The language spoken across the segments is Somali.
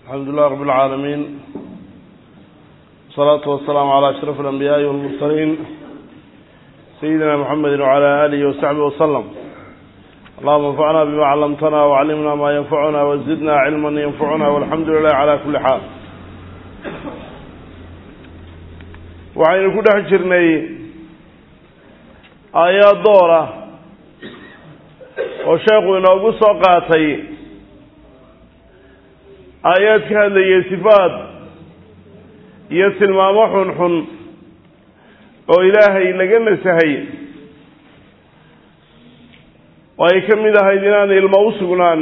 الحمد لله رب العالمين، والصلاة والسلام على أشرف الأنبياء والمرسلين سيدنا محمد وعلى آله وصحبه وسلم. اللهم انفعنا بما علمتنا وعلمنا ما ينفعنا وزدنا علما ينفعنا، والحمد لله على كل حال. وعين كل حجرني آيات دورة وشيخنا وقصة قاتي آيات كهذا يصفات يسلم محن وإلهي لقنا سهي ويكم إذا هيدنان الموس قنان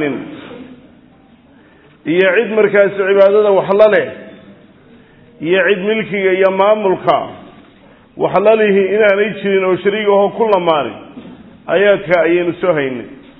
يعيد مركز عبادته وحلله يعيد ملكه يمام ملكه وحلله إنا نيشرين وشريكه كل ماري آيات كأيين سهين.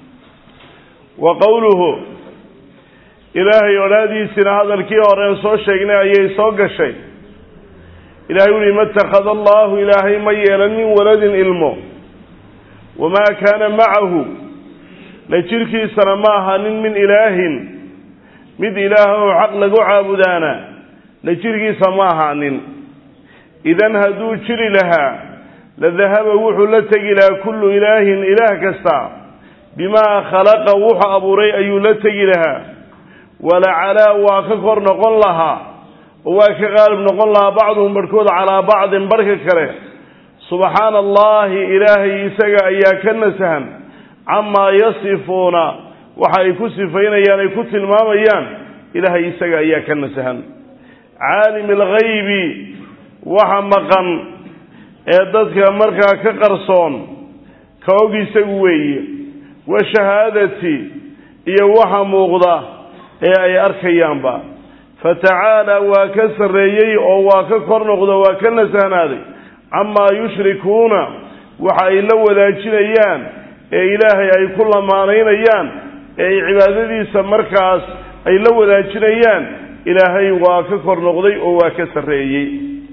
وقوله إلهي ولادي سنة هذا الكي ورسول شيئنا يسوق الشيء. إلهي يقول ما اتخذ الله إلهي ميلا من ولد علمه وما كان معه لشركي سنماها من إله مد إله عقل عابدانا لشركي سماها إذن هدو شري لها لذهب وحلتك إلى كل إله كستا بما خلق وح أبو ري أيولتك لها ولعلى وكفر نقول لها وكغالب نقول لها بعضهم بركود على بعض بركة كره. سبحان الله إلهي يسقى إياك النسهن عما يصفون وحيكو صفين يعني كتل ماميان إلهي يسقى إياك النسهن. عالم الغيب وحمقا إعدادك مركا كقرصون كوغي سقوي وشهادتي إيا وحموغضا أي أركيان با فتعالى وكسريي أو وككرنقض وكنسان هذه عما يشركون وحي لو ذاكينيان أي إلهي أي كل مانينيان أي عبادتي سمركاس أي لو ذاكينيان إلهي وككرنقض أو وكسريي.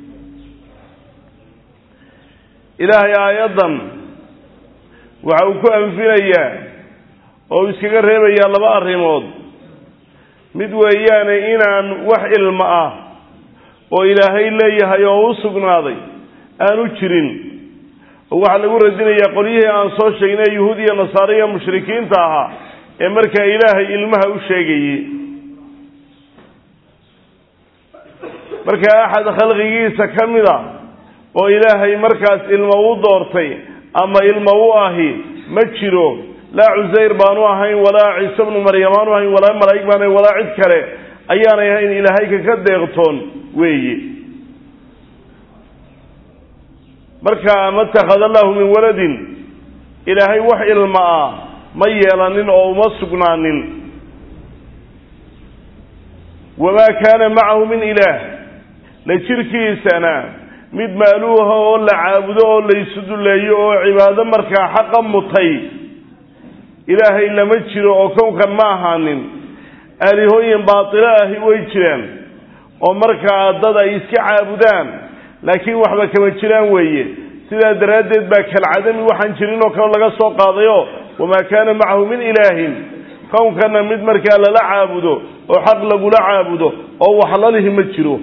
إلهي أيضا وعوكو أنفنيا أو يسكرهب يا الله بأرهمود mid weeyaane inaan wax ilmo ah oo ilaahay leeyahay oo u sugnaaday aanu jirin. waxa lagu radinayaa qolyihii aan soo sheegnay yahuudiya nasaariya mushrikiinta ahaa ee markaa ilaahay ilmaha u sheegayay. markaa axad khalqigiisa kamida oo ilaahay markaas ilmo u doortay ama ilmo u ahi ma jiro. لا عزير بانو هين ولا عيسى بن مريم بانو هين ولا ملائكة بانو ولا عد كله أيانا هين إلهيك كديغتون وي مركا ما اتخذ الله من ولد إلهي وحي الماء ميلان أو مسقنان وما كان معه من إله لشركي سنة مد مالوها ولا عابدوه ولا يسدوا الله عبادة مركا حقا مطي إلهي لما تشيروا أو كان معهن آلهوين باطلاه ويجران ومركا ضد يسكي عابدان لكن وحبا كما تشيران ويه سيدا درادد باك العدم وحنشرين وكان لغا سوق قاضيه وما كان معه من إله كان مد مركا لا عابده وحق لغو لا عابده أو حلاله متشيروا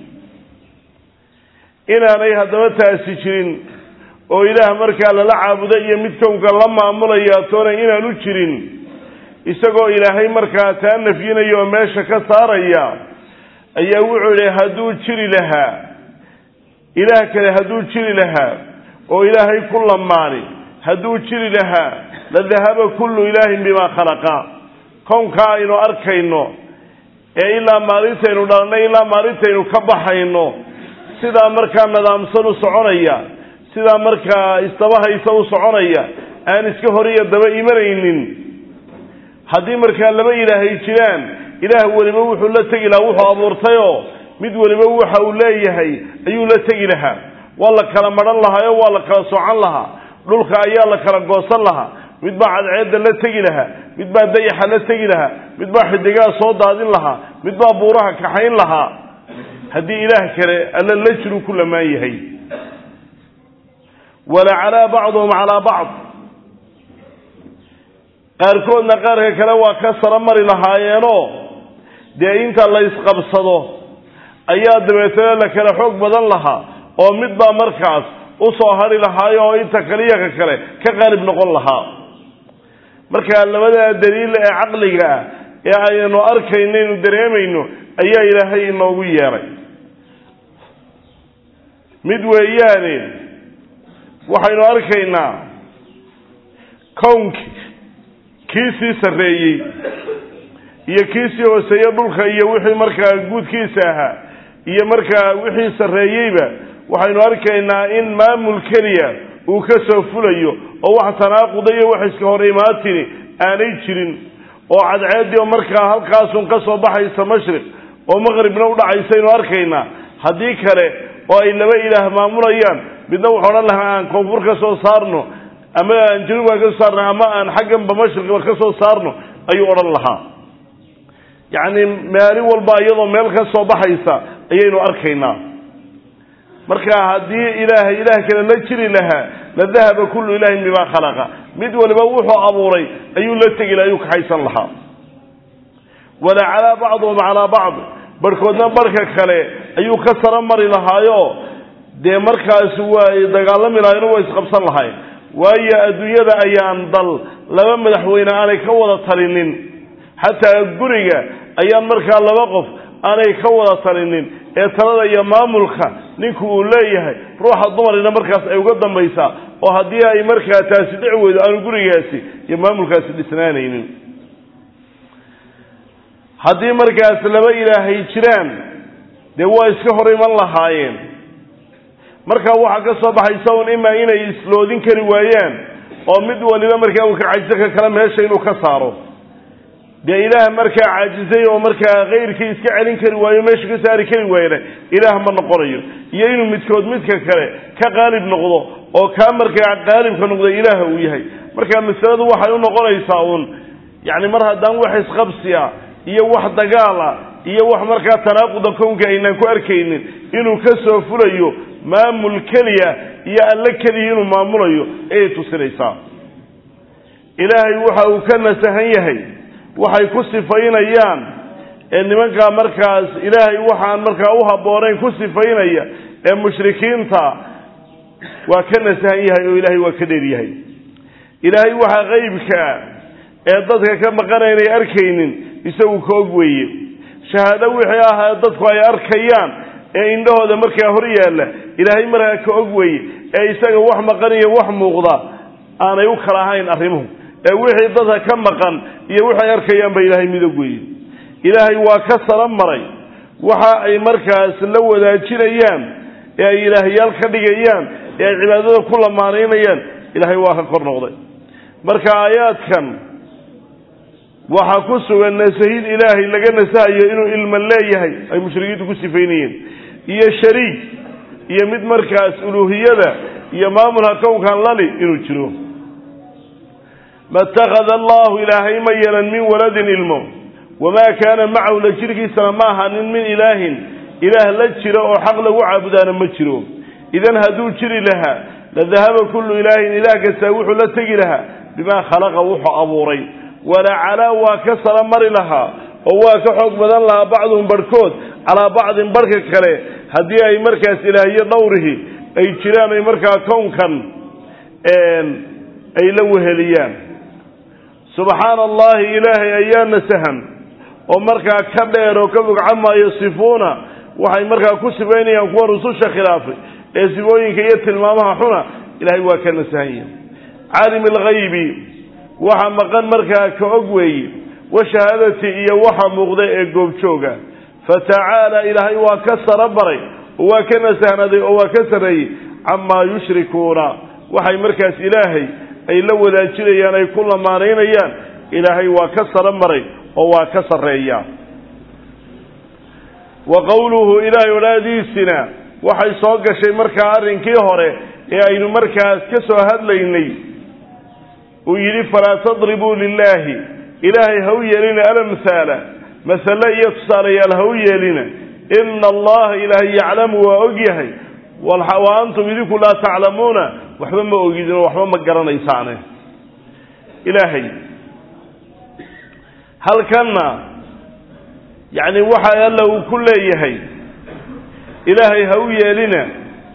إنا عليها دمتها سيشرين oo ilaah markaa la caabudo iyo midkoonka la maamulaya toona inaanu jirin isagoo ilaahay markaa taa nafyinayo meesha ka saaraya ayaa wuxuu leeyahay haduu jiri lahaa ilaah kale haduu jiri lahaa oo ilaahay ku lamaani haduu jiri lahaa la dhahaba kullu ilaahin bima khalaqa koonka aynu arkayno ee ilaa maalinteenu dhalnay ilaa maalinteenu ka baxayno sida markaa nidaamsan u soconaya sida markaa istabahaysa u soconaya aan iska horiya daba iimanaynin. haddii markaa laba ilaahay jiraan ilaah waliba wuxuu la tagi lahaa wuxuu abuurtayo mid waliba waxa uu leeyahay ayuu la tagi lahaa. waa la kala maran lahaa waa la kala socan lahaa dhulka ayaa la kala goosan lahaa. mid baa cadceeda la tagi lahaa mid baa dayaxa la tagi lahaa mid baa xidigaa soo daadin lahaa mid baa buuraha kaxayn lahaa. haddii ilaah kale alla la jiru ku lamaan yahay. ولا على بعضهم على بعض qaarkoodna qaarka kale waa ka saramari lahaayeenoo dee inta la isqabsado ayaa dabeetana la kala xoog badan lahaa oo midbaa markaas u soo hari lahaayo oo inta kaliya ka kale ka qaalib noqon lahaa marka labada daliil ee caqliga ah ee aynu arkayno inuu dareemayno ayaa ilaahay inoogu yeeray mid weeyaane waxaynu arkaynaa kownki kiisii sarreeyey iyo kiisii hooseeye dhulka iyo wixii markaa guudkiisa ahaa iyo markaa wixii sarreeyeyba waxaynu arkaynaa in maamul keliya uu ka soo fulayo oo wax tanaaquda iyo wax iska hor imaatini aanay jirin oo cadceeddii oo markaa halkaasun ka soo baxaysa mashriq oo maqribna u dhacaysaynu arkaynaa haddii kale oo ay laba ilaah maamulayaan midna wuxuu odhan lahaa aan koonfur ka soo saarno ama aan januubka ka soo saarno ama aan xagganba mashriqba ka soo saarno ayuu odhan lahaa yacni maalin walba iyadoo meel ka soo baxaysa ayaynu arkaynaa marka haddii ilaahay ilaah kale la jiri lahaa la dahaba kullu ilaahin bimaa khalaqa mid waliba wuxuu abuuray ayuu la tegi lahaa ayuu kaxaysan lahaa wala calaa bacduhum calaa bacd barhkoodna barhka kale ayuu ka sara mari lahaayo dee markaas waa dagaalami lahaayeen waa isqabsan lahayn waayo adduunyada ayaan dal laba madaxweyne aanay ka wada talinin xataa guriga ayaan markaa laba qof aanay ka wada talinin ee talada iyo maamulka ninku uu leeyahay ruuxa dumarina markaas ay uga dambaysaa oo haddii ay markaa taasi dhici weydo aanu gurigaasi iyo maamulkaasi dhisnaanaynin haddii markaas laba ilaahay jiraan dee waa iska hor iman lahaayeen markaa waxaa ka soo baxaysa un imaa inay isloodin kari waayaan oo mid waliba markaa uu ka cajiso ka kale meesha inuu ka saaro dee ilaah markaa caajisay oo markaa kayrkii iska celin kari waayo meesha ka saari kari waayana ilaah ma noqonayo iyo inuu midkood midka kale ka qaalib noqdo oo kaa markaa qaalibka noqda ilaaha uu yahay marka masaladu waxay u noqonaysaa uun yacni mar haddaan wax isqabsiya iyo wax dagaala iyo wax markaa tanaaquda kownka aynaan ku arkaynin inuu ka soo fulayo maamul keliya iyo alle keliya inuu maamulayo ayay tusinaysaa ilaahay waxa uu ka nasahan yahay waxay ku sifaynayaan ee nimankaa markaas ilaahay waxaan markaa u habboonayn ku sifaynaya ee mushrikiinta waa ka nasahan yahay oo ilaahay waa ka dheer yahay ilaahay waxaa qaybka ee dadka ka maqanaynay arkaynin isagu ka og weeye shahaado wixii ahaa dadku ay arkayaan ee indhahooda markaa hor yaalla ilaahay markaa ka og weeye ee isaga wax maqan iyo wax muuqda aanay u kala ahayn arrimuhu ee wixii dadka ka maqan iyo waxay arkayaan ba ilaahay midog weeye ilaahay waa ka sara maray waxa ay markaas la wadaajinayaan ee ay ilaahyaal ka dhigayaan ee ay cibaadada ku lamaanaynayaan ilaahay waa ka kor noqday marka aayaadkan waxaa ku sugan nasahid ilaahay laga nasahayo inuu ilma leeyahay ay mushrikiintu ku sifaynayeen iyo shariik iyo mid markaas uluuhiyada iyo maamulka kownkan lali inuu jiro ma itakhada allahu ilaahay ma yeelan min waladin ilmo wamaa kaana macahu la jirkiisana ma ahanin min ilaahin ilaah la jiro oo xaq lagu caabudaana ma jiro idan hadduu jiri lahaa la dahaba kullu ilaahin ilaah kastaa wuxuu la tegi lahaa bimaa khalaqa wuxuu abuuray wala calaa waa ka sara mari lahaa oo waa ka xoog badan lahaa bacduhum barhkood calaa bacdin barhka kale haddii ay markaas ilaahyo dhowrihii ay jiraan ay markaa kownkan ay la weheliyaan subxaana allahi ilaahay ayaa nasahan oo markaa ka dheer oo ka fog camaa yasifuuna waxay markaa ku sifaynayaan kuwa rususha khilaafay ee sifooyinka iyo tilmaamaha xuna ilaahay waa ka nasahan yahay caalim alghaybi waxa maqan markaa ka og weeye washahaadati iyo waxa muuqda ee goobjooga fatacaala ilaahay waa ka sara baray oo waa ka nasahnaday oo waa ka sarreeyey camaa yushrikuuna waxay markaas ilaahay ay la wadaajinayaan ay ku lamaanaynayaan ilaahay waa ka sara maray oo waa ka sarreeya wa qowluhu ilaahay odhaahdiisina waxay soo gashay markaa arrinkii hore ee aynu markaas ka soo hadlaynay uu yidhi falaa tadribuu lilaahi ilaahay ha u yeelina alamhaala masale iyo tusaalayaal ha u yeelina ina allaha ilaahay yaclamu waa og yahay wa antum idinku laa taclamuuna waxba ma ogidinoo waxba ma garanaysaane ilaahay halkanna يعني وحا الله كل يهي إلهي هوية لنا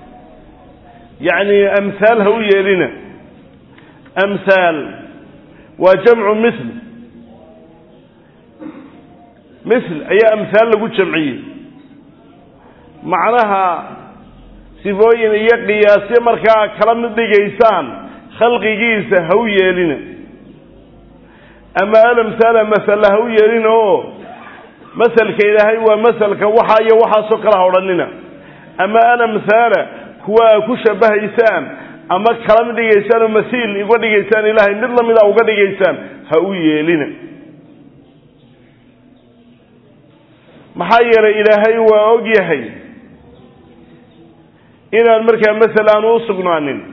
يعني أمثال هوية لنا أمثال وجمع مثل أي أمثال لقد جمعية معناها سيبوين يقياسي مركا كلام دقيسان خلق جيسة هوية لنا أما الأمثال مثل هوية لنا مثل كإلهي ومثل كوحا يوحا سكره ورننا أما الأمثال هو كشبه إيسان أما كلام دقيسان ومثيل يقول دقيسان إلهي مثل من أوقات دقيسان هوية لنا محاير إلهي وأوجيهي إن المركة مثل أنوصقنان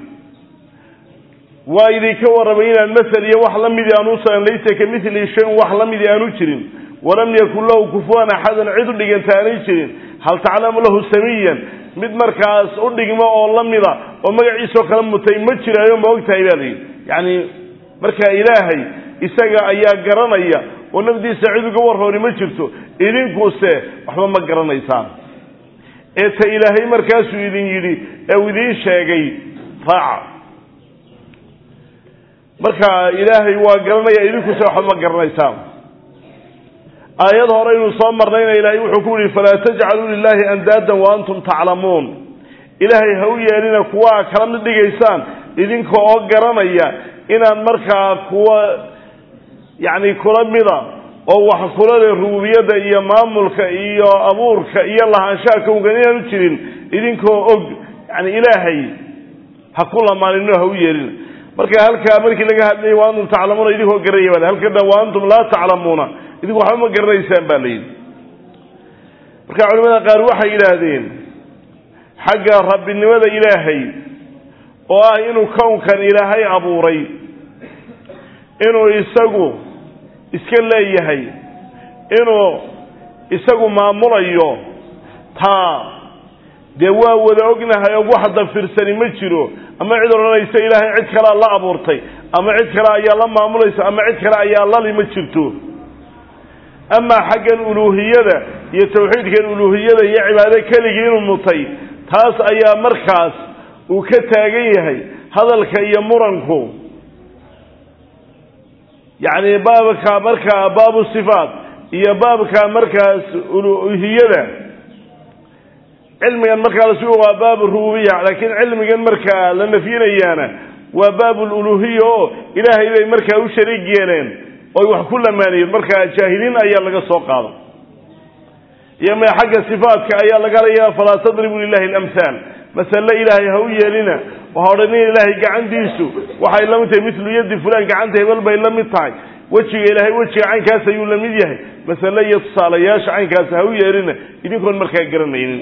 وإذا كورب إن المثل يوحلم ذي أنوصا ليس كمثل شيء وحلم ذي أنوشرين ولم يكن له كفوا أحدا عدو لجنتانيشرين هل تعلم له سميا مد مركز أردق ما أولم ذا وما يعيسو كلام متيمتشر يوم وقتها إلهي يعني مركة إلهي إساق أيا قرانيا ونبدي سعيد قواره لمجرته إذن كوسته وحما ما قرانيسان إذا إلهي مركز إذن يلي أو إذن شاقي طاعة مركا إلهي وقرانيا إذن كوسته وحما ما قرانيسان آيات هورين صامرين إلهي وحكولي فلا تجعلوا لله أندادا وأنتم تعلمون إلهي هوية لنا كوا كلام دقيسان إذن كوا قرانيا إن مركا كوا يعني كلامنا أو حكولة الربوبية إيا ماملك إيا أمورك إيا الله أنشاك وقنيا نتشرين إذن كوا يعني إلهي حكولا ما لنه هوية لنا مركا هلكا مركا لقى هدني وأنتم تعلمون إذن كوا قريبا هلكا وأنتم لا تعلمون إذن كوا حما قريسان بالين مركا علماء قال وحي إلهين حق رب النماذا إلهي وإنه كون كان إلهي أبوري إنه يساقو إسكال ليهي إنه يساقو مامولايو تا دوا وذاقناها يوحد فرساني مجرو أما عدرنا يسا إلهي عد كلا الله أبورتي أما عد كلا أيا الله مامولايسا أما عد كلا أيا الله لمجرتو أما حق الألوهية يتوحيد كالألوهية يعبادة كالجين المطي تاس أيا مركز وكتاقيهي هذا الكي مرنكو يعني بابك مركز باب الصفات هي بابك مركز ألوهية علمي المركز هو باب الربوبية لكن علمي المركز لأن فينا إيانا وباب الألوهية إلهي إذا مركز وشريك يلين ويوح كل ماني المركز جاهلين أيها لك السوق هذا يما حق الصفات كأيها لك عليها فلا تضربوا لله الأمثال مثلا لا إلهي هوية لنا وهورني إلهي قعنديسو وحي لمتي مثل يد فلان قعنده بلبا لمتاي وجه إلهي وجه عين كاسا يولميديه مثلا لا يتصالياش عين كاسا هوية لنا إذن كون مركا قرنين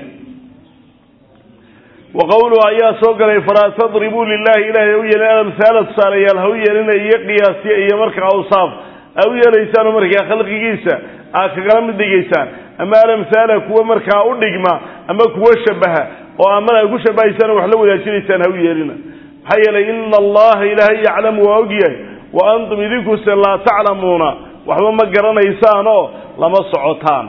وقولوا أيها سوقنا فلا تضربوا لله إلهي هوية لنا الأمثال الصالية الهوية لنا يقياسي أي مركا أوصاف هوية ليسان مركا خلق جيسا كلام دقيسان أما الأمثال كوا مركا أردقما أما كوا شبهها وأمنا يقول شبايسان وحلو ذا شريسان هوية لنا حيلا إن الله إلهي يعلم وأوجيه وأنتم إذنكم لا تعلمون وحما مقرنا إيسانو لما صعوتان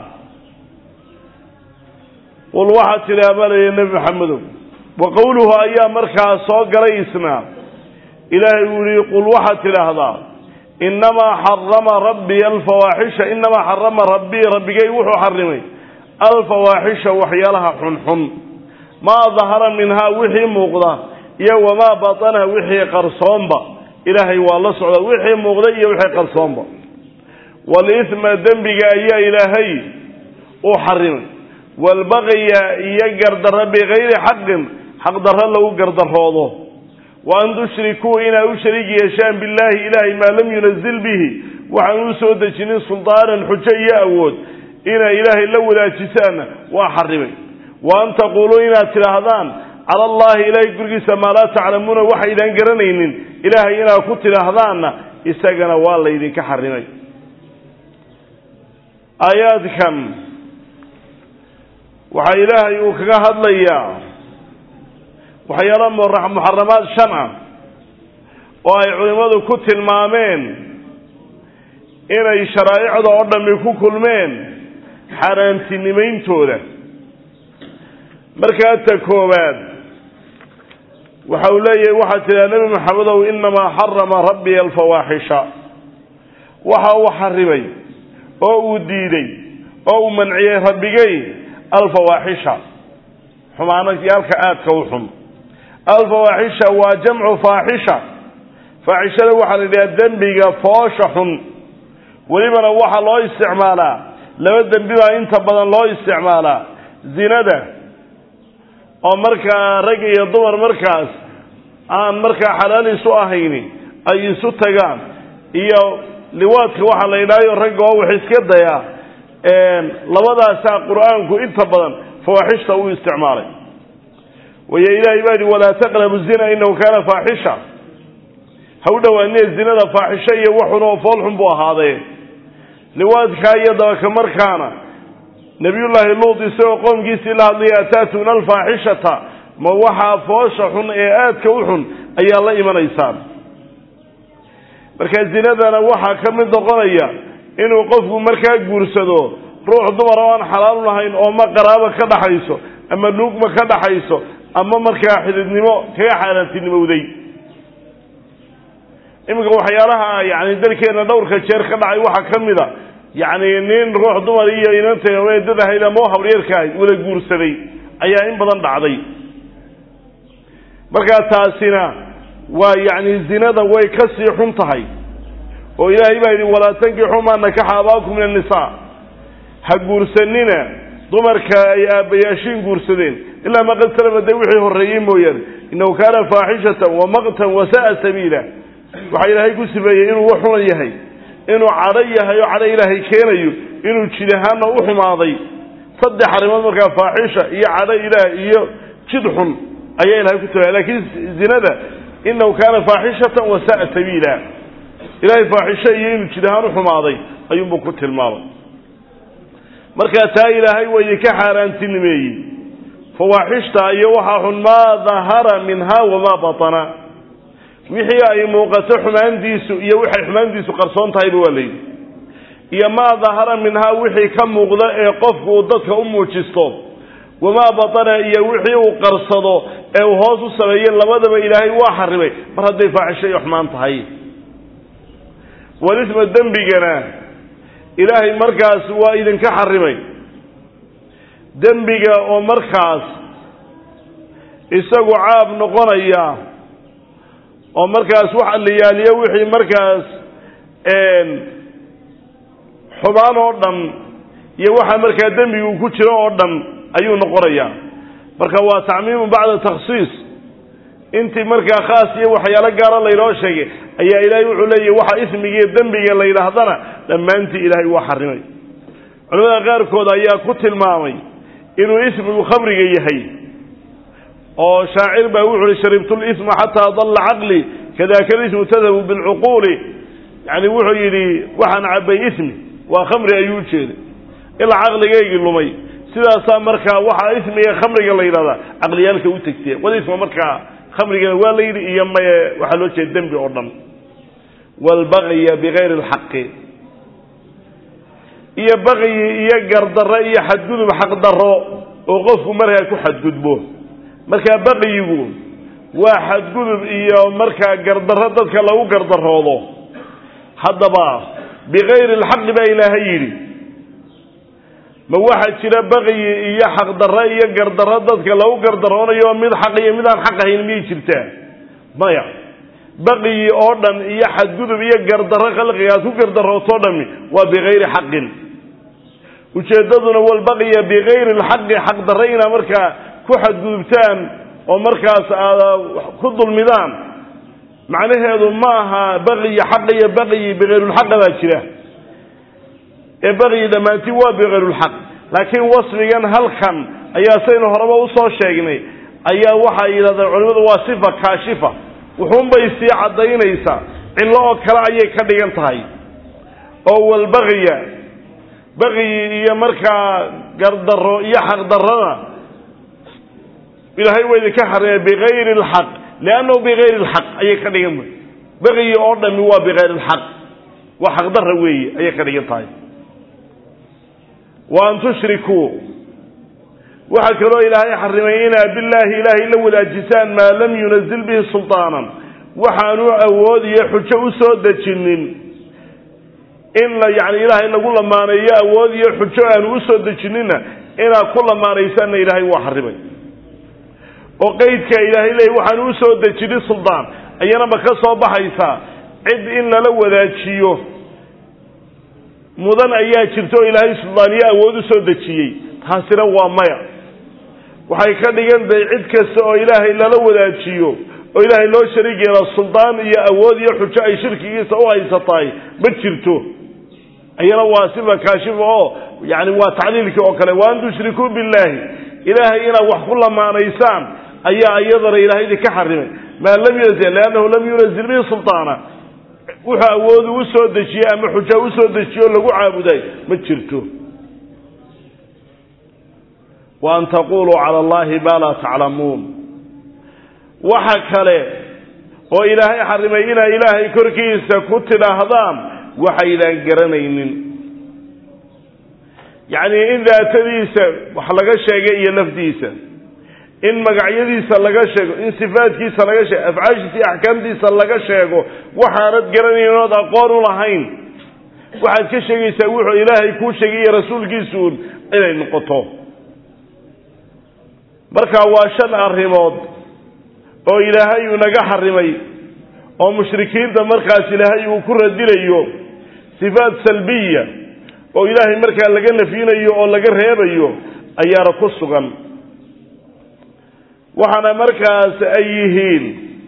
والواحد تلابال يا النبي محمد وقوله أيام مركا صوق رئيسنا إلهي يقول واحد تلهذا إنما حرم ربي الفواحش إنما حرم ربي جاي وحو حرمي الفواحش وحيالها حنحن ما ظهر منها وحي مغضى وما بطنها وحي قرصومبا إلهي والله سعوده وحي مغضى وحي قرصومبا والإثم دنبك أيها إلهي أحرم والبغي يقرد ربي غير حق در له قرد الروضه وأن تشركوا إنا أشرك يشان بالله إلهي ما لم ينزل به وعن يسود جنين سلطانا حجية أود إنا إلهي لو لا تسانا وحرمي وأن تقولوا إنا تلهضان على الله إلهي قرقس ما لا تعلمون وحي إذا انقرنين إلهي إنا كنت لهضان إستاقنا والله إذن كحرمي آيات كم وحي إلهي وكهد ليا وحي رمى محرمات شمعة وهي علماء كت المامين إنا شرائع دعونا من كل مين xaaraantinimayntooda markaa ta koowaad waxa uu leeyahay waxaa tiraa nebi maxamedow inamaa xarama rabbiya alfawaaxisha waxa uu xarimay oo uu diiday oo uu manciyey rabbigay alfawaaxisha xumaanayaalka aadka u xun alfawaaxisha waa jamcu faaxisha faaxishada waxaa la yidhaha dembiga foosha xun welibana waxaa loo isticmaalaa laba dembi baa inta badan loo isticmaalaa zinada oo markaa rag iyo dumar markaas aan markaa xalaal isu ahayni ay isu tagaan iyo liwaadka waxaa la yidhahyo ragga oo wax iska daya labadaasaa qur-aanku inta badan fawaaxishta uu isticmaalay wayo ilaahay baa yidhi walaa taqrabu zina inahu kaana faaxisha ha u dhowaaniye zinada faaxisho iyo waxun oo foolxun buu ahaadee liwaadkaa iyo dabaka markaana nabiyullaahi luud isagoo qoomkiisii la hadlaya ataatuuna alfaaxishata ma waxaa foosha xun ee aadka u xun ayaa la imanaysaan marka zinadana waxaa ka mid noqonaya inuu qofku markaa guursado ruux dumar oo aan xalaal lahayn oo ma qaraabo ka dhaxayso ama luugma ka dhaxayso ama markaa xididnimo kaga xaaraantinimowday iminka waxyaalaha yani dalkeena dhowrka jeer ka dhacay waxaa ka mid a yani nin ruux dumar iyo inanta eedad ahayd ama o habryeerka ahayd wala guursaday ayaa in badan dhacday markaa taasina waa yani zinada way ka sii xun tahay oo ilaahay baa yidhi walaa tankixuu maa nakaxa aabaakum min annisaa ha guursanina dumarka ay aabbayaashiin guursadeen ilaa ma qad salama dee wixii horreeyey mooyaane innahu kaana faaxishatan wa maqtan wa sa'a sabiila waxaa ilaahay ku sifeeyey inuu wax xuna yahay inuu cadho yahay oo cadho ilaahay keenayo inuu jid ahaana u xumaaday saddex arrimood markaa faaxisha iyo cadho ilaah iyo jid xun ayaa ilahay ku tilmaamay laakiin zinada innahu kaana faaxishatan wa sa'a sabiila ilaahay faaxisho iyo inuu jid ahaan u xumaaday ayuunbuu ku tilmaamay markaa taa ilaahay waa idinka xaaraantinimeeyey fawaaxishta iyo waxaa xun maa dahara minha wamaa batana wixii ay muuqato xumaantiisu iyo waxay xumaantiisu qarsoon tahayba waa layidhi iyo maa dahara minhaa wixii ka muuqda ee qofku uu dadka u muujisto wamaa batana iyo wixii uu qarsado ee uu hoos u sameeyey labadaba ilaahay waa xarimay mar hadday faaxisho iyo xumaan tahay walisma dembigana ilaahay markaas waa idinka xarimay dembiga oo markaas isagu caab noqonaya oo markaas waxa la yaaliyo wixii markaas xubaan oo dhan iyo waxa markaa dembigu ku jiro oo dhan ayuu noqonayaa marka waa tacmiimu bacda takhsiis intii markaa khaas iyo waxyaalo gaara laynoo sheegay ayaa ilaahay wuxuu leeyahy waxa ismiga iyo dembiga la yidhaahdana dhammaantii ilaahay waa xarimay culamada qaarkood ayaa ku tilmaamay inuu ismigu khamriga yahay oo shaacir baa wuxu uhi sharibtu lisma xataa dalla caqli kadaka lismu tadhabu bilcuquuli yani wuxuu yidhi waxaan cabay ismi waa khamri ayuu ujeeday ilaa caqligaygii lumay sidaasaa markaa waxaa ismiga khamriga la yidhahdaa caqliyaalka u tegtee walisma markaa khamrigana waa la yidhi iyo maye waxaa loo jeeda dembi oo dhan waalbagya bigayri alxaqi iyo bagyi iyo gardarro iyo xadgudub xaqdarro oo qofku markaa ku xadgudbo markaa baqyigu waa xadgudub iyo markaa gardarro dadka lagu gardaroodo haddaba bigayri alxaqi baa ilaahay yidhi ma waxaa jira baqyi iyo xaqdarro iyo gardarro dadka lagu gardaroonayo mid xaq iyo mid aan xaq ahayn miyay jirtaa maya baqyi oo dhan iyo xadgudub iyo gardarro khalqigaad ku gardarootoo dhami waa bigayri xaqin ujeeddaduna walbaqya bigayri alxaqi xaqdarro inaa markaa ku xadgudubtaan oo markaas aad ku dulmidaan macnaheedu ma aha baqyi xaq iyo baqyi bigayrulxaqa baa jira ee baqyi dhammaantii waa bigayrulxaq laakiin wasfigan halkan ayaa saynu horeba usoo sheegnay ayaa waxay yidhahdeen culimadu waa sifa kaashifa wuxuunbay sii caddaynaysaa cillo oo kale ayay ka dhigan tahay oo walbaqya baqyi iyo markaa gardarro iyo xaqdarrada ilaahay waa idinka xarimay bigayri alxaq liannahu bigayri alxaq ayay ka dhigan tahay baqyi oo dhami waa bigayri alxaq waa xaqdarra weeye ayay ka dhigan tahay وأن تشركوا وحكروا إلهي حرمينا بالله إلهي لو الأجسان ما لم ينزل به سلطانا وحانوا أودي حجة أسود جنين إن يعني إلهي نقول ما نيا أودي حجة أن أسود جنين إن كل ما نيسان إلهي وحرمي وقيدك إلهي لي وحانوا أسود جنين سلطان أينا بكسر بحيثا عد إن لو ذاتشيو مدن أيها شرتو إلهي سلطانية أودي أسود جنين حاصرا ومايا waxay ka dhigan day cid kasta oo ilaahay la wadaajiyo oo ilaahay loo shariigeeyo sultaan iyo awood iyo xujo ay shirkigiisa u haysatay ma jirto ayana waa siba kaashif oo yaani waa tacliilkii oo kale waan dushriku billahi ilaahay ina wax ku lamaanaysaan ayaa ayadana ilaahay ka xarimay ma lam yunzil laanahu lam yunzil bi sultaana waxa awood u soo dejiyay ama xujo u soo dejiyo lagu caabuday ma jirto وأن تقولوا على الله ما لا تعلمون وحكله وإلهي حرمينا إلهي كركيس كتل هضام وحيلا قرنين يعني إن ذا تديس وحلق الشيء لفديس إن مقعيديس لقى الشيء إن صفاتكيس لقى الشيء أفعاشتي أحكامتيس لقى الشيء وحارت قرنين هذا قاروا لهين وحد كشيء يسويه إلهي كل شيء رسول كيسون إلى النقطة marka waa shan arrimood oo ilaahay uu naga xarimay oo mushrikiinta markaas ilaahay uu ku radinayo sifaat salbiya oo ilaahay marka laga nafinayo oo laga reebayo ayaa ku sugan waxana markaas ay yihiin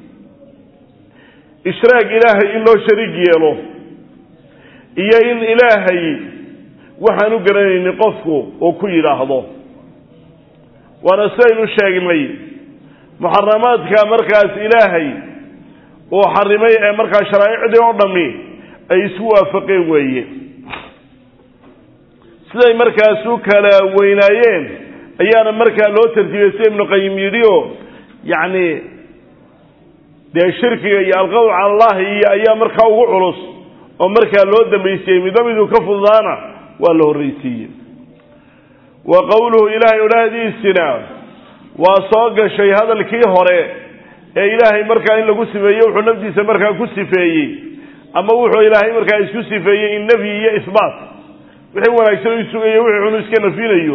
ishraaq ilaahay in loo shariig yeelo iyo in ilaahay waxaanu garanaynin qofku oo ku yiraahdo ونسأل الشاقمي محرمات كمركز إلهي وحرمي مركز شرائع دي ورمي أي سوى فقيوية سيدي مركز سوكلا وينايين أيانا مركز لو ترتيب ابن قيم يريو يعني دي الشركة القول على الله هي أيام مركز وعرس ومركز لو دميسيمي دميدو كفضانا وله الرئيسيين وقوله إلهي أولادي السنة وصاق الشيء هذا الكي هراء إلهي مركا إن لقو سفايا وحو نفسي سمركا كو سفايا أما وحو إلهي مركا يسكو سفايا النبي هي إثبات وحو نكسو يسوغي وحو نسكا نفينيو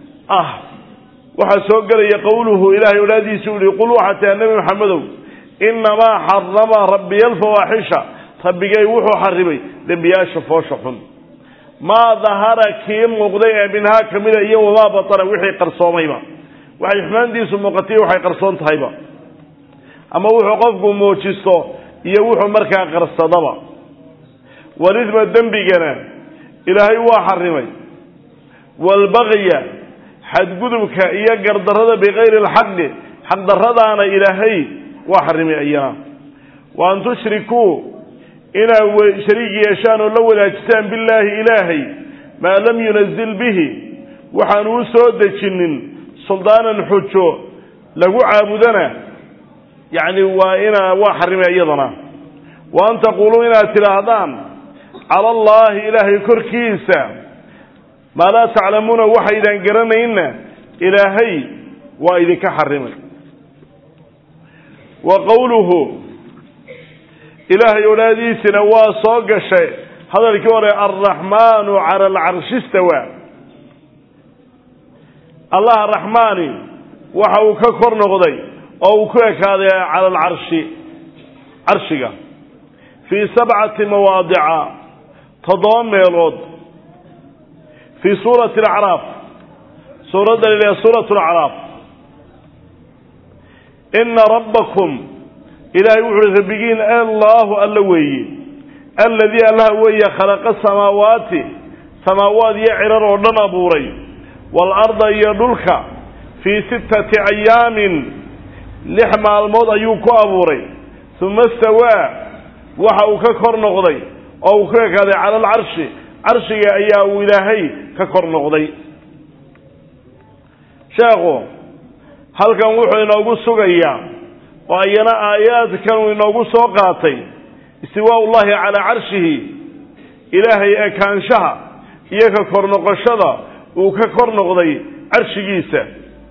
وحسوق لي قوله إلهي أولادي سولي قلوا حتى النبي محمد إنما حرم ربي الفواحشة ربي جاي وحو حرمي لنبياش فوشحن ما ظهر كيم مقضي منها كمية يوم ما بطر وحي قرصوميما وحي حمان دي سمقتي وحي قرصون طيبا أما وحو قفقو موشيستو يوحو مركا قرصدبا ورثم الدنبي جنا إلهي وحرمي والبغي حد قدبك إيا قردرد بغير الحق حق درد أنا إلهي وحرمي أيام وأن تشركوا إنا شريك يشان الأول أجسام بالله إلهي ما لم ينزل به وحانو سودة شنن سلطانا حجو لقو عابدنا يعني وإنا وحرم أيضنا وأن تقولوا إنا تلاهضان على الله إلهي كركيسا ما لا تعلمون وحيدا قرنا إنا إلهي وإذا كحرم وقوله إلهي أولادي سنوا صاق الشيء هذا الكوري الرحمن على العرش استوى الله الرحمن وحو ككر نغضي أو كيك هذا على العرش عرشك في 7 مواضع تضام يلود في سورة الأعراف سورة الأعراف إن ربكم إلهي وحده بيجين الله اللوي الذي الله ويا خلق السماوات يعرر ودنا بوري والأرض يدلك في 6 أيام لحم الموضى يوكو أبوري ثم استوى وحو ككر نغضي أو كذا على العرش عرشي أيها إلهي ككر نغضي شاغو هل كان وحو ينوغو سوغيا وأينا آيات كانوا ينوغو سوقاتي استواء الله على عرشه إلهي أكان شها إياك كرنقشدا وككر نقضي عرش جيسة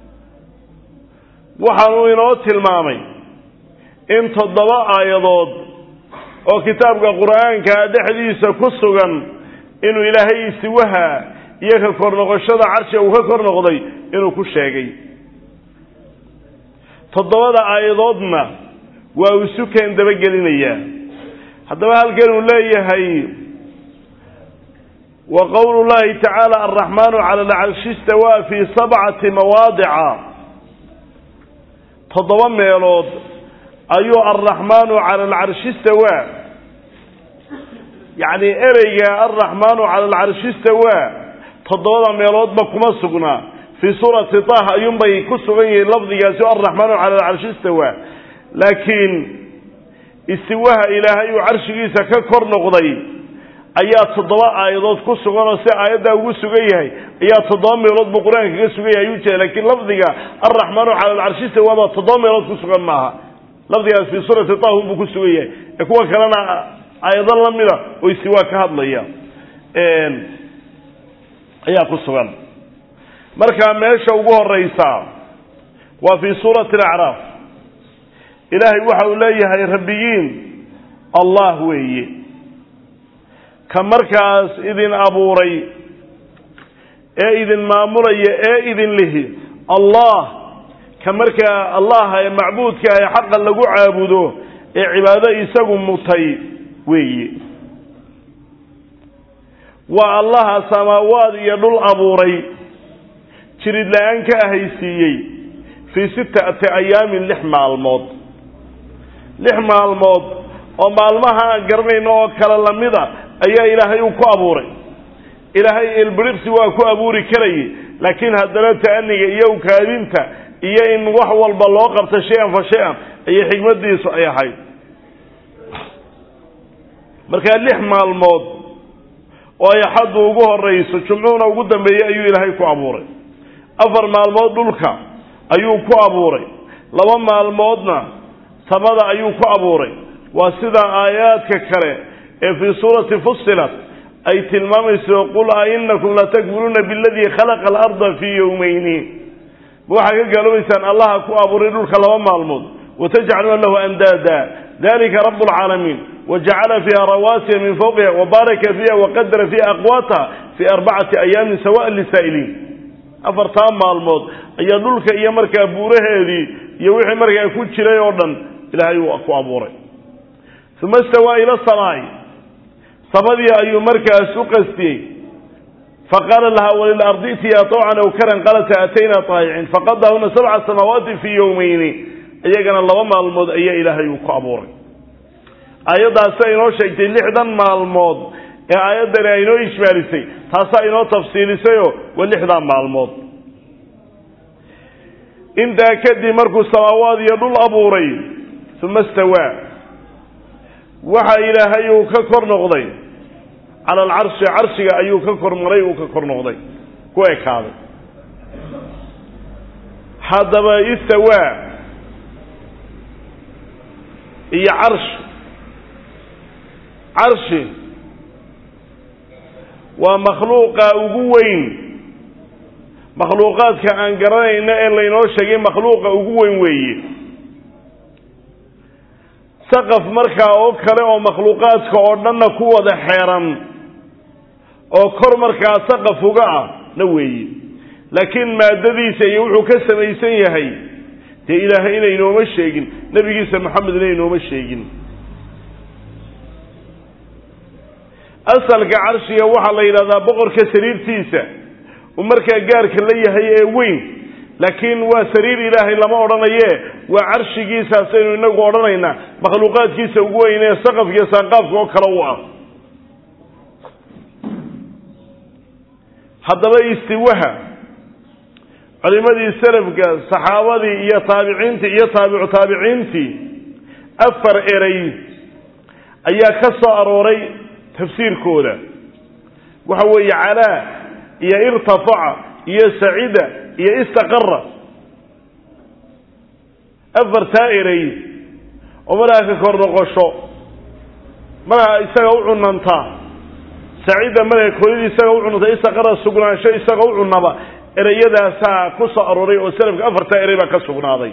وحنو ينوت المامي انت الضواء آيضاد وكتاب القرآن كهذا حديث كسوغا إنه إلهي سواها يككر نقشد عرشه وككر نقضي إنه كشاقي تضواء آيضادنا وسكن دبقلين إياه حتى ما هالكلمة لا هي وقول الله تعالى الرحمن على العرش استوى في 7 مواضع تضوم يلود أيها الرحمن على العرش استوى يعني إرجع الرحمن على العرش استوى تضوم يلود بكم سقنا في سورة طه ينبغي كسرين لفظ يسوع الرحمن على العرش استوى لكن استواها إلهي عرش جيسا ككر نقضي أيات تضواء آيات كسوغانا سي آيادا وسوغيهي أيات تضامي رد بقرآن كسوغيهي يوجه لكن لفظها الرحمن على العرش وما تضامي رد كسوغان معها لفظها في سورة طه بكسوغيهي يكون كلنا أيضا لمنا ويسواك هذا ليا أيات كسوغان مركا ميشا وقوه الرئيسة وفي سورة الأعراف إلهي وحاو ليها ربيين الله ويه كمركز إذن أبوري إذن ماموري إذن له الله كمركز الله معبود كهي حقا لقو عابده عبادة يساقم مطي وي والله سماوات يدل أبوري تريد لأنك أهيسيي في 6 أيام لحمة الموت لحمة الموت وما المها قرنين وكلا لمدة أي إلهي وكأبوري إلهي البرقس وكأبوري كري لكن هذا تأني إياه كارينتا إياه إن وحوى البلاغة شيئا فشيئا أي حكمة ديس أي حي مركا اللحمة الموت ويحد وقوه الرئيس وشمعونا وقدم بي أيو إلهي كأبوري أفر مع الموت دولك أيو كأبوري لما الموتنا سمد أيو كأبوري وسيدا آيات ككري في سورة فصلت أي تلمامس وقل أئنكم لتكفرون بالذي خلق الأرض في يومين وحكا قالوا إنسان الله أكو أبوري دولك لما الموت وتجعلون له أندادا ذلك رب العالمين وجعل فيها رواسي من فوقها وبارك فيها وقدر فيها أقواتها في 4 أيام سواء للسائلين أفرتام مع الموت أيادولك إيامرك أبوره هذه يوحي مرك أكون شري أردن إلهي أكو أبوري ثم استوى إلى السماء صمدي أي مركز سقستي فقال لها وللأرض ائتيا طوعا أو كرها قالت أتينا طائعين فقضاهن 7 سماوات في يومين أيقنا الله ما الموت أي إلهي أبوري أيضا سينو شيء لحدا مع الموت أيضا أينو إشمارسي تاسا إنو تفصيلي سيو ولحدا مع الموت إن دا كدي مركز السماوات يدل أبوري ثم استوى وحا إلهي ككر نغضي على العرش عرشك أيو ككر مري وككر نغضي كويك هذا هذا ما يستوى هي عرشي ومخلوق أقوين مخلوقات كأنقرين إلا ينوشي مخلوق أقوين وي سقف مركا أو كلا أو مخلوقات كأردنا قوة حيران أو كر مركا سقف وقع نوي لكن ما الذي سيوحو كسم يسيهي تإله إلى ينوم الشيقين نبي جيسى محمد إلى ينوم الشيقين أصل كعرشي وحا الله إلى ذا بقر كسرير تيسى ومركا قارك اللي هي وين لكن وسرير إلهي لما أرنيه وعرش جيسا سينو إنه أرنينا مخلوقات جيسا وقوينه سقف جيسا قاف وكروا حتى ما يستوها علماء السلف صحابة يا تابعينتي أفر إري أيا كسا أروري تفسير كولا وهو على يا ارتفع يا سعيدة يا استقر أفر تائري وملاك كورنقشو ملا يساقو عنانتا saciida marka koolidii isaga u cunatay istaqara sugnaansho isaga u cunaba ereyadaasaa ku soo aroray oo salafka afarta erey baa ka sugnaaday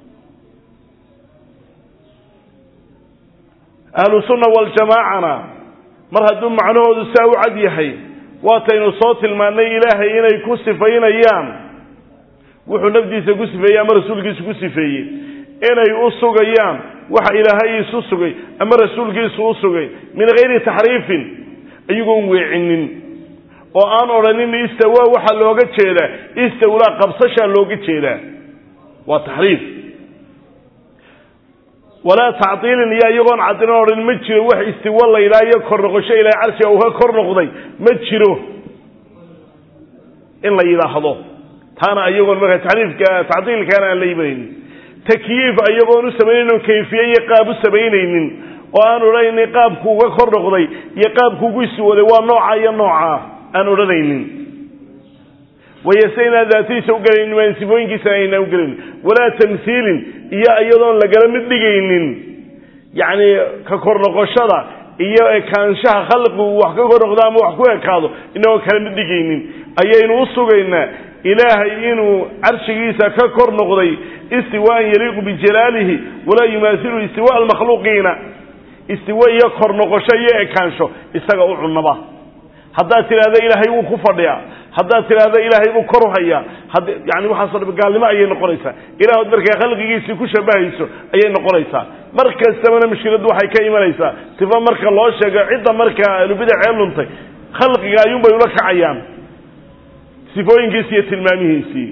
ahlu sunna wal jamaacana mar hadduu macnahoodu saa u cad yahay waataynu soo tilmaannay ilaahay inay ku sifaynayaan wuxuu nafdiisa ku sifeeyey ama rasuulkiisu ku sifeeyey inay u sugayaan waxa ilaahay isu sugay ama rasuulkiisu u sugay min gayri taxriifin ayagoon weecinin oo aan odhanin istawa waxa looga jeedaa istawlaa qabsashaa looga jeedaa waa taxriif walaa tactiilin iyo iyagoon cadin odhan ma jiro wax istiwa la yidhaha iyo kor noqosho ilaahay carshiga uu ka kor noqday ma jiro in la yidhaahdo taana iyagoon marka taxriifka tactiilkaana aan la imanaynin takyiif iyagoon u samaynaynin kayfiye iyo qaab u samaynaynin oo aan odhanaynin qaabku uga kor noqday iyo qaabku ugu iswooday waa nooca iyo nooca aan odhanaynin wayasayna daatiisa u galaynin maan sifooyinkiisa aynaan u galaynin walaa tamhiilin iyo iyadoon lagala mid dhigaynin yacni ka kor noqoshada iyo ekaanshaha khalqigu wax ka kor noqdo ama wax ku ekaado inagoo kala mid dhigaynin ayaynu u sugaynaa ilaahay inuu carshigiisa ka kor noqday istiwaan yaliiqu bijalaalihi walaa yumaasilu istiwa almakhluuqiina istiwa iyo kor noqosho iyo ekaansho isaga u cunaba haddaad tidhaahdo ilaahay wuu ku fadhiyaa haddaad tidhaahdo ilaahay buu kor u hayaa yani waxaasoo dhan gaalnimo ayay noqonaysaa ilaahod markay khalqigiisii ku shabahayso ayay noqonaysaa mar kastabana mushkiladdu waxay ka imanaysaa sifa marka loo sheego cidda markaa ahlubidacee luntay khalqiga ayuunbay ula kacayaan sifooyinkiisi iyo tilmaamihiisii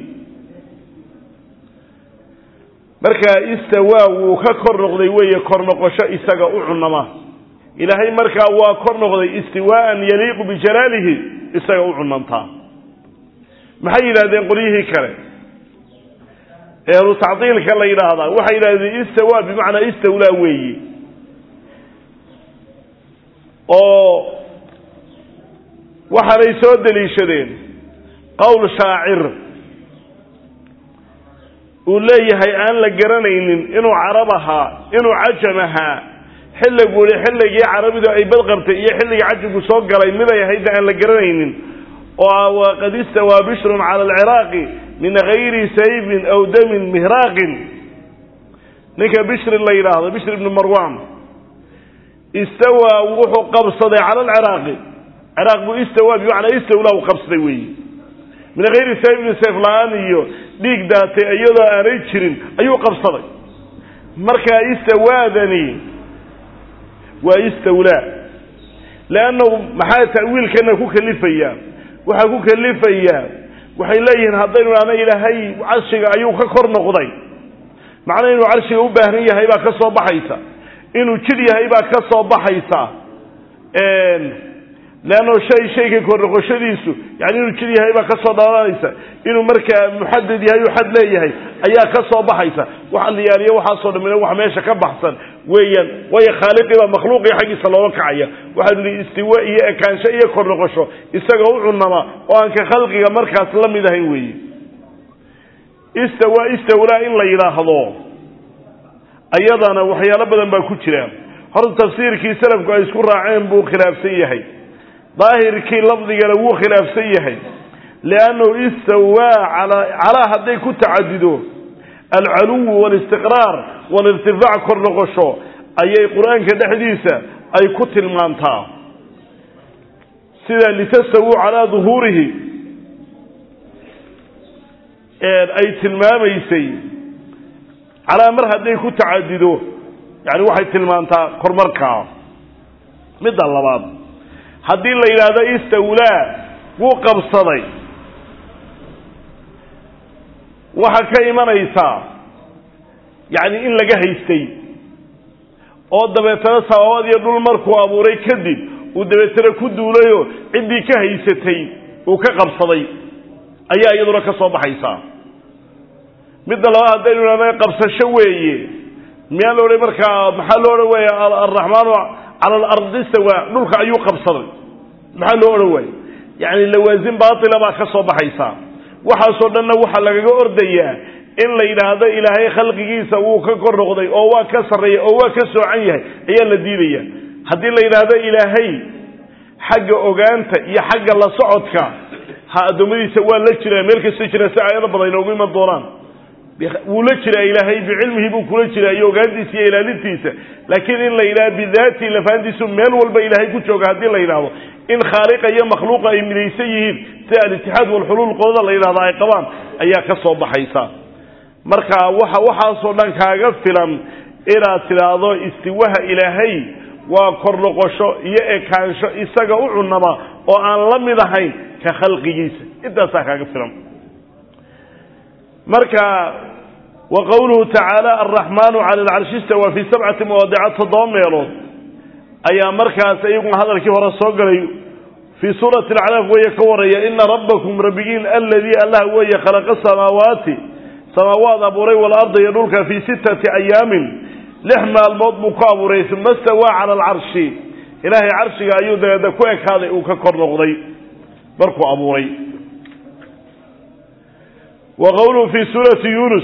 marka istawaa wuu ka kor noqday weeye kor noqosho isaga u cunama ilaahay markaa waa kor noqday istiwaaan yaliiqu bijalaalihi isaga u cunantaa maxay yidhahdeen qolyihii kale ehlu tacdiilka la yidhaahdaa waxay yidhahdeen istawa bimacnaa istawlaa weeyi oo waxaanay soo deliishadeen qowl shaacir uu leeyahay aan la garanaynin inuu carab ahaa inuu cajam ahaa xilligii carabidu ay badqabtay iyo xilligii cajamku soo galay miday ahaydna aan la garanaynin oo waqad istawaa bishrun cala alciraaqi min gayri sayfin aw damin mihraaqin ninka bishrin la yidhaahdo bishr ibnu marwan istawaa wuxuu qabsaday cala alciraaqi ciraaq buu istawaa bimacnaa istawlaa u qabsaday weeyi min gayri sayfin sayf la-aan iyo dhiig daatay iyadoo aanay jirin ayuu qabsaday markaa istawaadani waa istawlaa leannahu maxaa ta'wiilkana ku kalifaya waxaa ku kalifayaa waxay leeyihiin haddaynu idhaahno ilaahay carshiga ayuu ka kor noqday macnaa inuu carshiga u baahan yahay baa ka soo baxaysa inuu jidh yahay baa ka soo baxaysa leanno shayga kor noqoshadiisu yani inuu jidh yahay baa ka soo dhalanaysa inuu markaa muxadad yahay u xad leeyahay ayaa ka soo baxaysa waxa la yaaliyo waxaasoo dhamina wax meesha ka baxsan weeyaan waayo khaaliqii baa makhluuqii xaggiisa looga kacaya waxaa lihi istiwa iyo ekaansho iyo kor noqosho isaga u cunama oo aan ka khalqiga markaas la mid ahayn weeye istawlaa in la yidhaahdo ayadana waxyaalo badan baa ku jira horta tafsiirkii salafku ay isku raaceen buu khilaafsan yahay daahirkii lafdigana wuu khilaafsan yahay liannahu istawaa calaa hadday ku tacadido alcaluw walistiqraar walirtifaac kor noqosho ayay qur-aanka dhexdiisa ay ku tilmaantaa sida litastawuu calaa duhuurihi ay tilmaamaysay calaa mar hadday ku tacadido yani waxay tilmaantaa kormarkaa midda labaad haddii la yidhaahdo istawlaa wuu qabsaday waxaa ka imanaysaa yacni in laga haystay oo dabeetana samaawaad iyo dhul markuu abuuray kadib uu dabeetana ku duulayoo ciddii ka haysatay uu ka qabsaday ayaa iyaduna ka soo baxaysaa midda labaad haddaynu idhahno qabsasho weeye miyaa la odhan markaa maxaa loo odhan waaya alraxmaanu cala alardi istawaa dhulka ayuu qabsaday maxaa loo odhan waaya yacni lawaasin baatila baa ka soo baxaysaa waxaasoo dhanna waxaa lagaga ordayaa in la yidhaahdo ilaahay khalqigiisa wuu ka kor noqday oo waa ka sarreeya oo waa ka soocan yahay ayaa la diidaya haddii la yidhaahdo ilaahay حق أوغانتا يا حق الله صعدك هذا مدي سوى لجرا ملك السجرة ساعة ربنا ينوم الدوران ولجرا إلهي بعلمه بكلجرا يوغانديس إلى لتيسة لكن إن لا بذاته لفانديس مال والبإلهي كتشوك هذه الله إله إن خالق يا مخلوق من ليسيه الاتحاد والحلول القضاء الله إله ضعي قوام أيها كصوب حيسا مركا وحا صولان كاغفلا إلى تلاضو استواها إلهي وكرلقشو يأكانشو إساقا أعنما وأن لم يضحين كخلق جيسا إذا ساكاغفلا مركا وقوله تعالى الرحمن على العرش استوى في 7 مواضع تضام يلون أي مركا سيكون هذا الكفر الصغري في سورة العلاف ويكوري إن ربكم ربيين الذي الله هو خلق السماوات سماوات أبوري والأرض يدولك في 6 أيام لحما الموت مقابري ثم استوى على العرش إلهي عرشك أيودا يدكوك هذا وككر نغضي بركو أبوري وقوله في سورة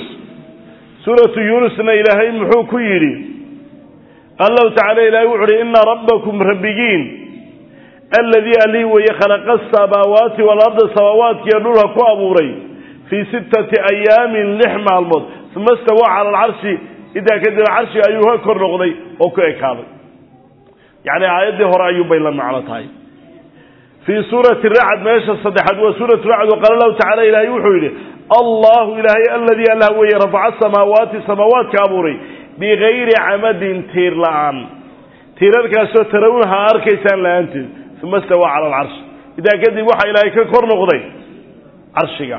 يونس إن إلهي محوكو يري الله تعالى إلهي وعلي إن ربكم ربيين الذي أليه ويخلق السماوات والأرض سماوات يدولها كأبوري في 6 أيام لحما الموت ثم استوى على العرش إذا كان العرش أيها كرنغضي وكيك هذا يعني آياته هو أيوب بيلنا على طيب في سورة الرعد ما يشهد صدحت وسورة الرعد وقال الله تعالى إلهي وحيله الله إلهي الذي أله يرفع السماوات كأبوري بغير عمد تير لعن تيرك أسوى ترونها أركيسان لأنت ثم استوى على العرش إذا كان وحي إلهي كرنغضي عرشك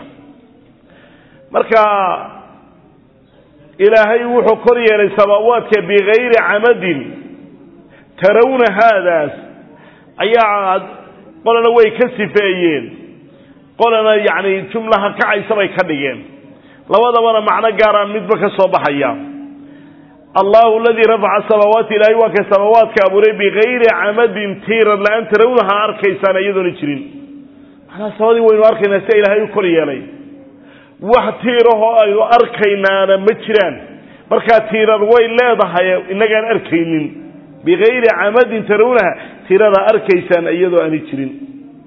مركا إلهي وحو كريا للسماوات بغير عمد ترون هذا أيعاد قلنا ويكسفين قلنا يعني جملة كعي سبي كديين لو هذا وانا معنى قارا مدبك الصباحية الله الذي رفع السماوات إلهي وكالسماوات كأبوري بغير عمد تيرا لأن ترونها أركيسان أيضا نشرين أنا سوادي وين أركينا إلهي كريا لي وحتيره أيضا أركينا مجران بركا تيرا وين لا ضحايا إنك أركينين بغير عمد ترونها تيرا أركيسان أيضا نشرين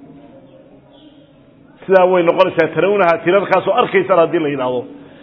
سلا وين نقول ترونها تيرا خاصو أركيسان هذه اللي ينعضو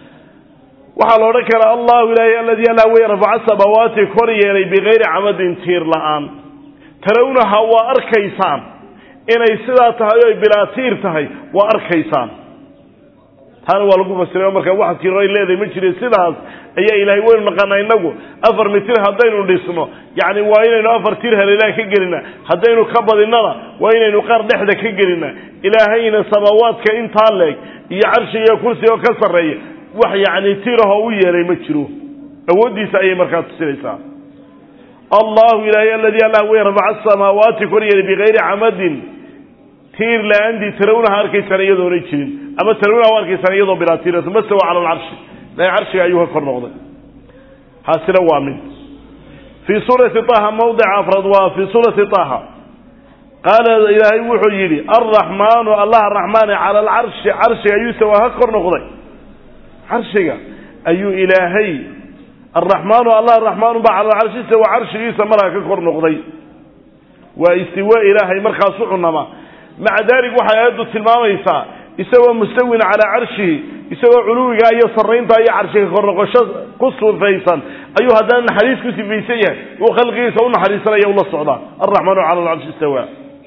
وحال ذكر الله إلهي الذي لا يرفع السماوات كريا لي بغير عمد تير لآن ترونها وأركيسان إنay sidaa tahay bila tiir tahay waa arkaysaan tan waa lagu fasiray marka waxa tiiray leedahay ma jiray sidaas ayaa ilaahay weyn maqana inagu 4 mitir hadaynu dhisno yaani waa inaynu 4 tiir haleelaa ka gelina hadaynu ka badinana waa inaynu qar dhexda ka gelina ilaahayna samawaadka inta leeg iyo arshiga kursiga ka sareeya wax yaani tiiraha u yeelay ma jiro awoodiisa ayay markaa tusinaysaa الله إلهي الذي الله يرفع السماوات كريا بغير عمد تير لأندي ترونها أركيسان يدو ريتشين أما ترونها أركيسان يدو بلا تير ثم استوى على العرش لا عرش أيها كرنغض حاسر وامن في سورة طه موضع أفراد وفي سورة طه قال إلهي وحيري الرحمن الله الرحمن على العرش عرش أيها سوى كرنغض عرشك أيها إلهي الرحمن الله الرحمن على العرش سوى عرش عيسى مرة ككر نقضي واستواء إلهي مرخى صحنما مع ذلك وحياته التلمام يسوى مستوى على عرشه يسوى علوه أي صرين طايا عرشه ككر نقضي قصر فيصا أيها هذا حديث كسي فيسيه وخلقه يسوون حديث رأيه الله الصعداء الرحمن على العرش سوى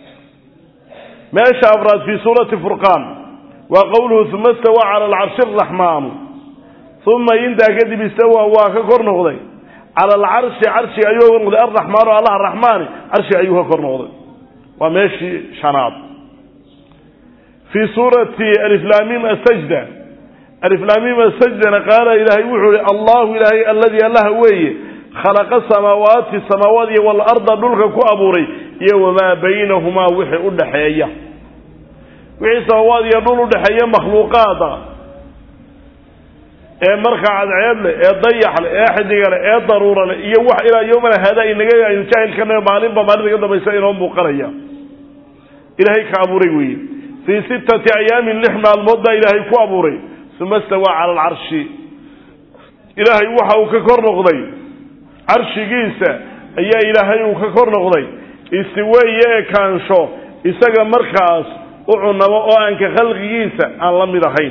ما أفراد في سورة فرقان وقوله ثم استوى على العرش الرحمن ثم يندى كذب استوى وككر نغضي على العرش عرش أيها نغضي الرحمن الله الرحمن عرش أيها ككر نغضي وماشي شناب في سورة ألف لام ميم السجدة ألف لام ميم السجدة قال إلهي وحي الله إلهي الذي الله هو خلق السماوات والأرض دلك كأبوري وما بينهما وحي الدحية وحي سماوات يدل الدحية مخلوقات marka cadceed leh dayax leh xidiga leh daruura leh iyo wax ila yoomana hada inaga aynu jaahilkana maalinba maalinta dambaysa inoo muuqanaya ilaahay ka abuuray weey fi 6 ayaamin lihma almudda ilaahay ku abuuray thumma stawa ala al'arshi ilaahay waxa uu ka kor noqday arshigiisa ayaa ilaahay uu ka kor noqday istiweeye kaansho isaga markaas u cunamo oo aan ka khalqigiisa aan la mid ahayn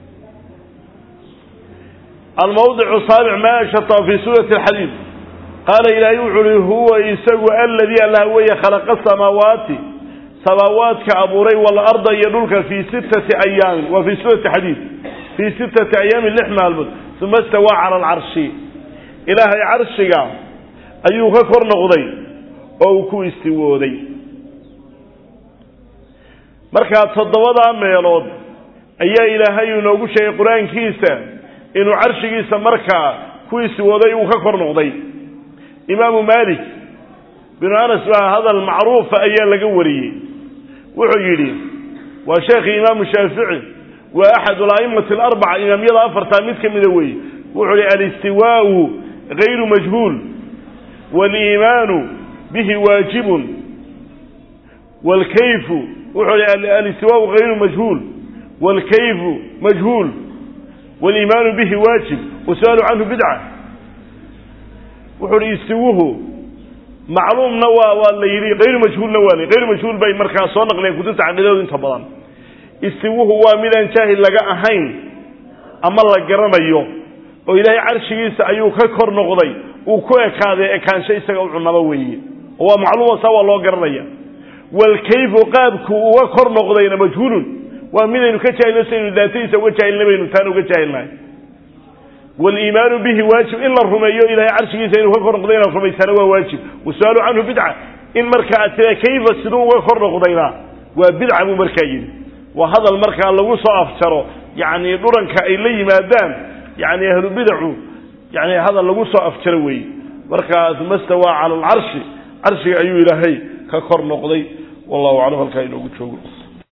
الموضع السابع ما أشرت في سورة الحديد قال إلهي وحده هو يسوى الذي الله هو خلق السماوات كأبوري والأرض يدلك في 6 أيام وفي سورة الحديد في 6 أيام اللحمة البط ثم استوى على العرش إلهي عرشك أيوك كرن غضي أو كو استوى مركات صدوضا ميلود أي إلهي نوغو شيء قرآن كيسا إنه عرشك مركا كو استوى وككر نغضي إمام مالك بن أنس هذا المعروف أيا لقوري وحيري وشيخ إمام الشافعي وأحد الأئمة الأربعة إمام يلا أفرتاميد كمدوي وحيري الاستواء غير مجهول والإيمان به واجب والكيف وحيري الاستواء غير مجهول والكيف مجهول والإيمان به واجب وسؤال عنه بدعة وحيري استوه معلوم نوا ولا يري غير مجهول نوالي غير مجهول بين مركز صنق لين كنت عقدوا انت بدن استوه هو ميدان جاهل لغا اهين اما لا غرمايو oo ilaahay arshigiisa ayuu ka kor noqday uu ku ekaaday ekaanshay isaga u cunaba weeye oo macluumo sawa loo garanaya wal kayfu qaabku uu kor noqdayna majhuulun waa midaynu ka jaahilnayno daatiisa uga jaahilnayno taan uga jaahilnay والإيمان به واجب إلا الرميو إلى عرشه سينه وكر قضينا الرمي سنوى واجب والسؤال عنه بدعة إن مركعتنا كيف السنو وكر قضينا وبدعة ممركين وهذا المركع اللي وصى أفتره يعني دورا كإلي مادام يعني أهل بدعه يعني هذا اللي وصى أفتروي مركع ثم استوى على العرش عرش أيو إلهي ككر قضي والله أعلم الكائن وقد شوقه